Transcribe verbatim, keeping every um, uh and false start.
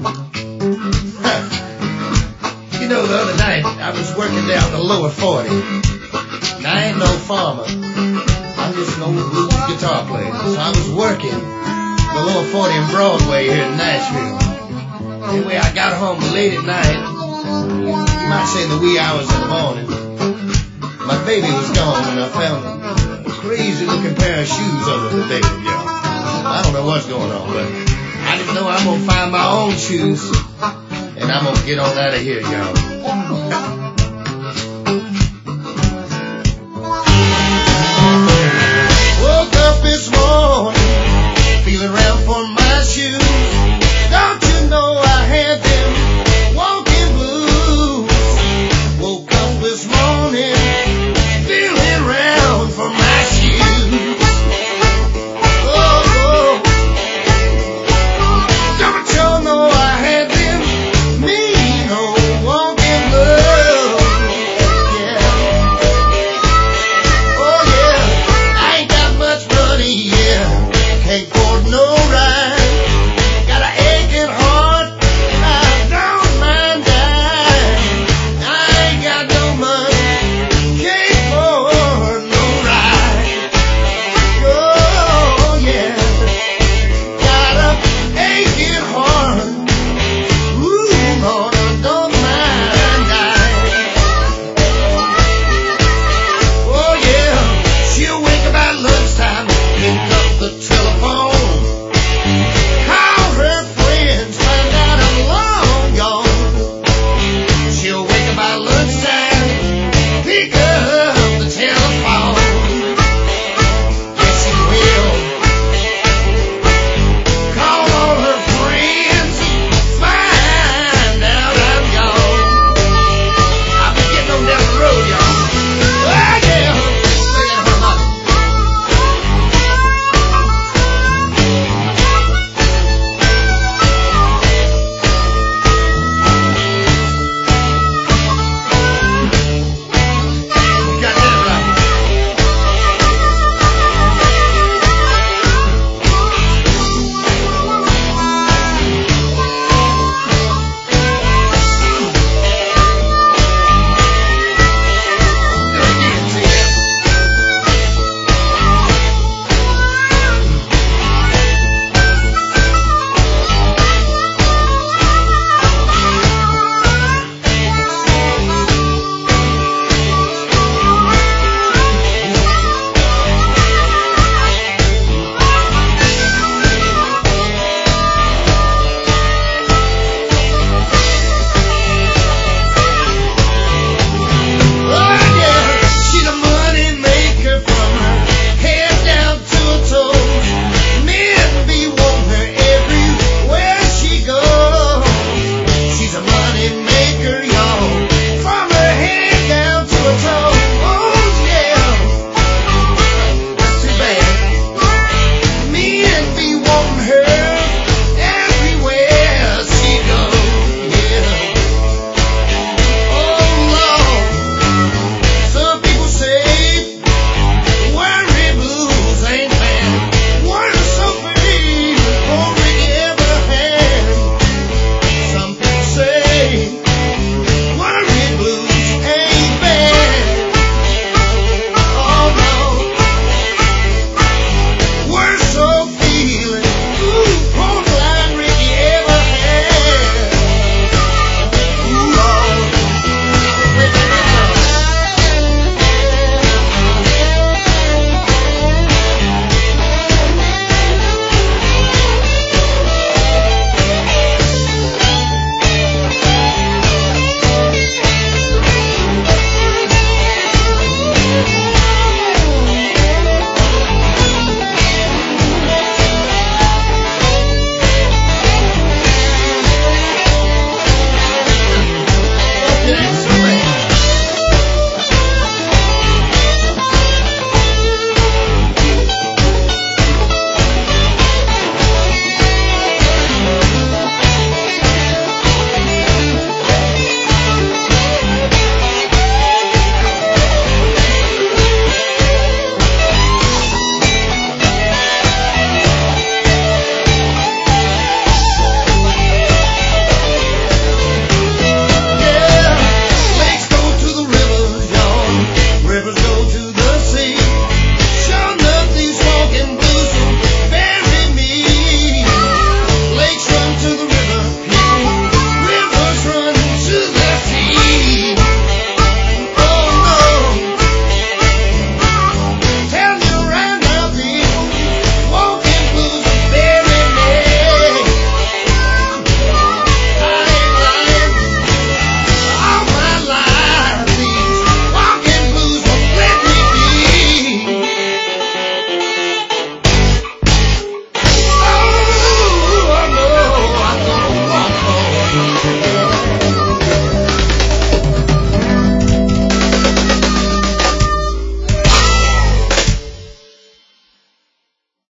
You know, the other night I was working down the lower forty. And I ain't no farmer. I'm just an old blues guitar player. So I was working the lower forty in Broadway here in Nashville. Anyway, I got home late at night. You might say in the wee hours of the morning. My baby was gone and I found a crazy looking pair of shoes under the bed, y'all. I don't know what's going on, but I just know I'm gonna find my own shoes and I'm gonna get on out of here, y'all. Woke up this morning, feeling around for my shoes.